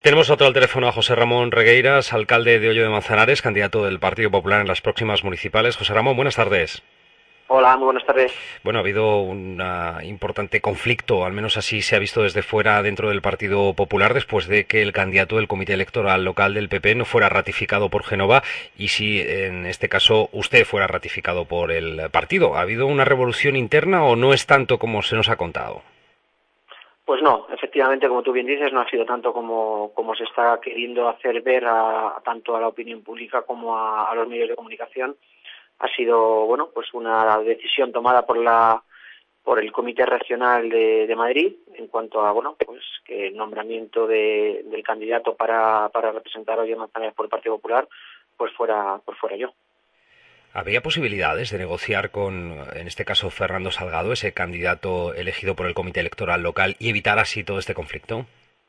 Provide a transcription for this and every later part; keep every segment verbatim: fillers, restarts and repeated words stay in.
Tenemos otro al teléfono a José Ramón Regueiras, alcalde de Hoyo de Manzanares, candidato del Partido Popular en las próximas municipales. José Ramón, buenas tardes. Hola, muy buenas tardes. Bueno, ha habido un uh, importante conflicto, al menos así se ha visto desde fuera dentro del Partido Popular, después de que el candidato del Comité Electoral Local del P P no fuera ratificado por Génova y si en este caso usted fuera ratificado por el partido. ¿Ha habido una revolución interna o no es tanto como se nos ha contado? Pues no, efectivamente, como tú bien dices, no ha sido tanto como, como se está queriendo hacer ver a, a tanto a la opinión pública como a, a los medios de comunicación. Ha sido, bueno, pues una decisión tomada por la por el Comité Regional de, de Madrid en cuanto a, bueno, pues que el nombramiento de, del candidato para, para representar hoy en Manzanares por el Partido Popular, pues fuera, pues fuera yo. ¿Había posibilidades de negociar con, en este caso, Fernando Salgado, ese candidato elegido por el Comité Electoral Local, y evitar así todo este conflicto?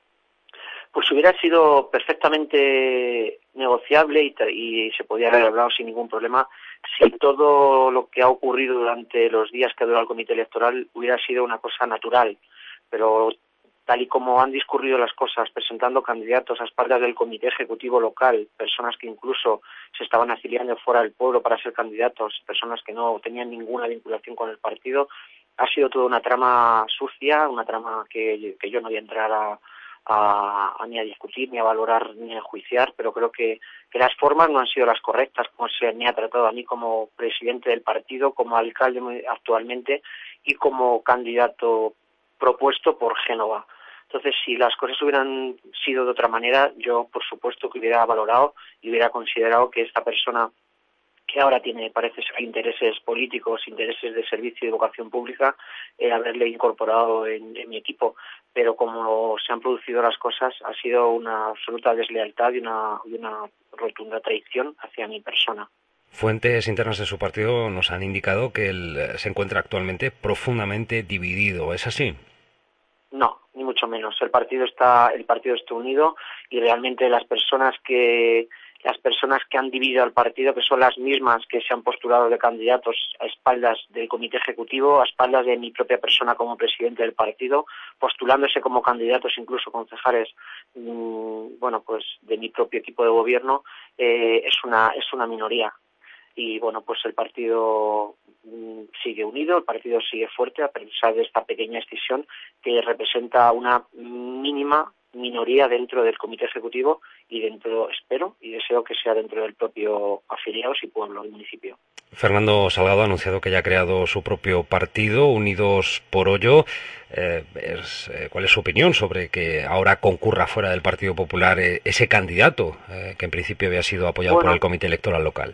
Pues hubiera sido perfectamente negociable y, y se podía haber hablado sin ningún problema si todo lo que ha ocurrido durante los días que ha durado el comité electoral hubiera sido una cosa natural. Pero tal y como han discurrido las cosas, presentando candidatos a espaldas del comité ejecutivo local, personas que incluso se estaban afiliando fuera del pueblo para ser candidatos, personas que no tenían ninguna vinculación con el partido, ha sido toda una trama sucia, una trama que, que yo no voy a entrar a A, a ni a discutir, ni a valorar, ni a enjuiciar, pero creo que, que las formas no han sido las correctas, como se me ha tratado a mí como presidente del partido, como alcalde actualmente y como candidato propuesto por Génova. Entonces, si las cosas hubieran sido de otra manera, yo por supuesto que hubiera valorado y hubiera considerado que esta persona que ahora tiene, parece ser, intereses políticos, intereses de servicio y de vocación pública, eh, haberle incorporado en, en mi equipo. Pero como se han producido las cosas, ha sido una absoluta deslealtad y una, y una rotunda traición hacia mi persona. Fuentes internas de su partido nos han indicado que él se encuentra actualmente profundamente dividido. ¿Es así? No, ni mucho menos. El partido está, el partido está unido y realmente las personas que las personas que han dividido al partido, que son las mismas que se han postulado de candidatos a espaldas del comité ejecutivo, a espaldas de mi propia persona como presidente del partido, postulándose como candidatos incluso concejales, mmm, bueno, pues de mi propio equipo de gobierno, eh, es una es una minoría. Y bueno, pues el partido mmm, sigue unido, el partido sigue fuerte a pesar de esta pequeña escisión que representa una mínima minoría dentro del comité ejecutivo y dentro, espero y deseo que sea dentro del propio afiliados y pueblo y municipio. Fernando Salgado ha anunciado que ya ha creado su propio partido, Unidos por Hoyo. Eh, es, eh, ¿Cuál es su opinión sobre que ahora concurra fuera del Partido Popular eh, ese candidato eh, que en principio había sido apoyado por el Bueno, Comité Electoral Local?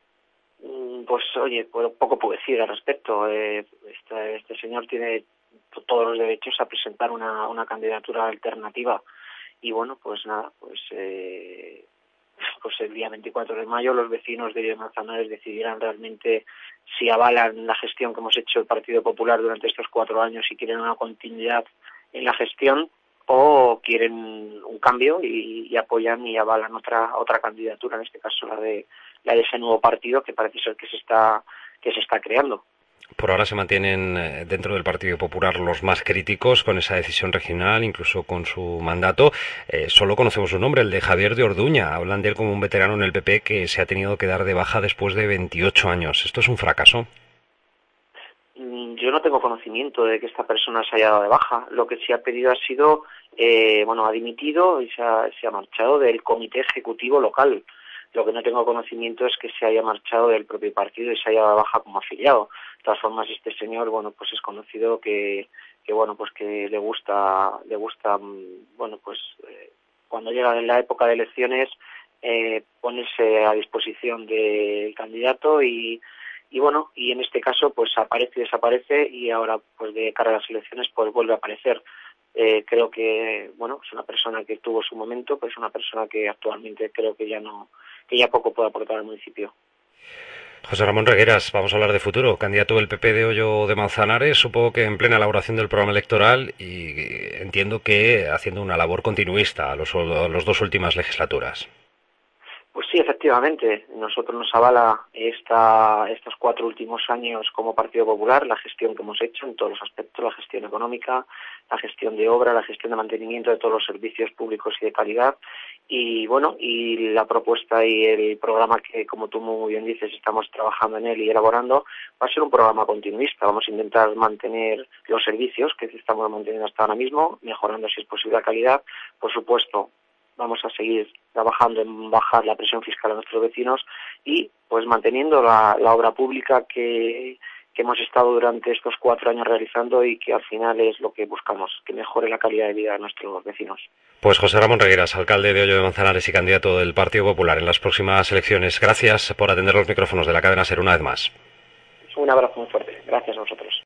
pues oye, pues, poco puedo decir al respecto. Eh, este, este señor tiene todos los derechos a presentar una, una candidatura alternativa y bueno, pues nada, pues eh, pues el día veinticuatro de mayo los vecinos de Manzanares decidirán realmente si avalan la gestión que hemos hecho el Partido Popular durante estos cuatro años y quieren una continuidad en la gestión o quieren un cambio y, y apoyan y avalan otra otra candidatura, en este caso la de la de ese nuevo partido que parece ser que se está que se está creando. Por ahora se mantienen eh, dentro del Partido Popular los más críticos con esa decisión regional, incluso con su mandato. Eh, solo conocemos su nombre, el de Javier de Orduña. Hablan de él como un veterano en el P P que se ha tenido que dar de baja después de veintiocho años. ¿Esto es un fracaso? Yo no tengo conocimiento de que esta persona se haya dado de baja. Lo que sí ha pedido ha sido, eh, bueno, ha dimitido y se ha, se ha marchado del comité ejecutivo local. Lo que no tengo conocimiento es que se haya marchado del propio partido y se haya dado de baja como afiliado. De todas formas, este señor, bueno, pues es conocido que, que bueno, pues que le gusta, le gusta, bueno, pues eh, cuando llega la época de elecciones, eh, ponerse a disposición del candidato y y bueno, y en este caso pues aparece y desaparece y ahora pues de cara a las elecciones pues vuelve a aparecer. Eh, creo que bueno, es una persona que tuvo su momento, pero es una persona que actualmente creo que ya no, que ya poco puede aportar al municipio. José Ramón Regueras, vamos a hablar de futuro. Candidato del P P de Hoyo de Manzanares, supongo que en plena elaboración del programa electoral y entiendo que haciendo una labor continuista a los, a los dos últimas legislaturas. Pues sí, efectivamente. Nosotros nos avala esta, estos cuatro últimos años como Partido Popular, la gestión que hemos hecho en todos los aspectos, la gestión económica, la gestión de obra, la gestión de mantenimiento de todos los servicios públicos y de calidad. Y bueno, y la propuesta y el programa que, como tú muy bien dices, estamos trabajando en él y elaborando, va a ser un programa continuista. Vamos a intentar mantener los servicios que estamos manteniendo hasta ahora mismo, mejorando si es posible la calidad. Por supuesto, vamos a seguir trabajando en bajar la presión fiscal a nuestros vecinos y pues manteniendo la, la obra pública que, que hemos estado durante estos cuatro años realizando y que al final es lo que buscamos, que mejore la calidad de vida de nuestros vecinos. Pues José Ramón Regueras, alcalde de Hoyo de Manzanares y candidato del Partido Popular en las próximas elecciones. Gracias por atender los micrófonos de la cadena SER una vez más. Un abrazo muy fuerte. Gracias a vosotros.